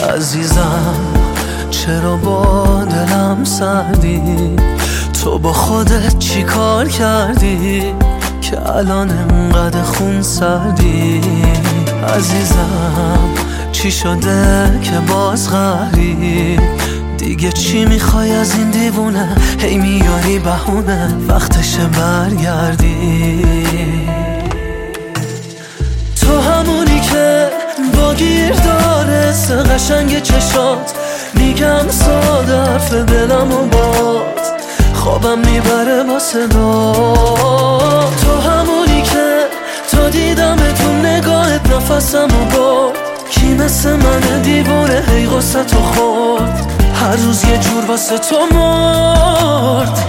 عزیزم چرا با دلم سردی؟ تو با خودت چی کار کردی که الان انقدر خون سردی؟ عزیزم چی شده که باز قهری؟ دیگه چی میخوای از این دیوونه؟ هی میاری بهونه وقتشه برگردی. تو همونی که با گیر داره سه قشنگ چشات، میگم ساده حرف دلم و باد خوابم میبره با صدا. تو همونی که تا دیدم تو نگاهت نفسم و برد، کی مثل من دیوونه هی غصه تو خورد، هر روز یه جور واسه تو مرد.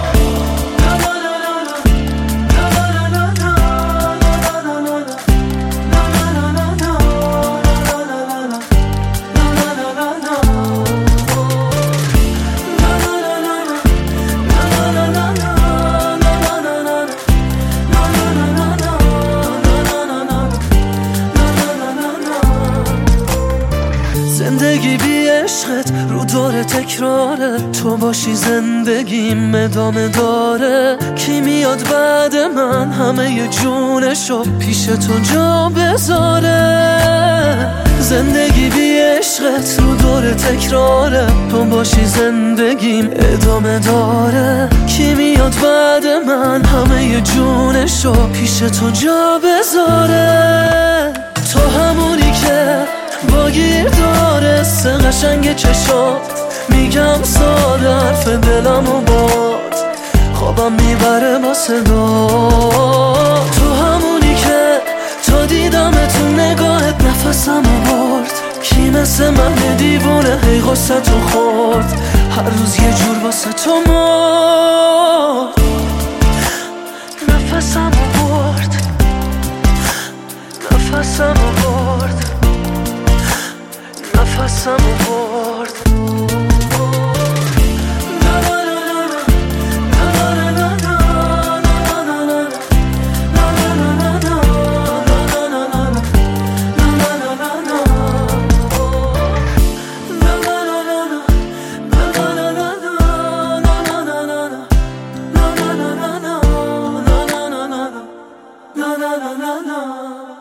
زندگی بی عشقت رو داره تکراره، تو باشی زندگیم ادامه داره. کی میاد بعد من همه جونشو پیش تو جا بذاره؟ زندگی بی عشقت رو داره تکراره، تو باشی زندگیم ادامه داره. کی میاد بعد من همه جونشو پیش تو جا بذاره؟ تو همونی که با گیر داره سه قشنگ چشات، میگم ساده حرف دلم و باد خوابم میبره با صدا. تو همونی که تا دیدم تو نگاهت نفسم و برد، کی مثل من دیوونه هی غصه تو خورد، هر روز یه جور واسه تو مرد. نفسم و برد، نفسم و برد، نفسم و برد. No.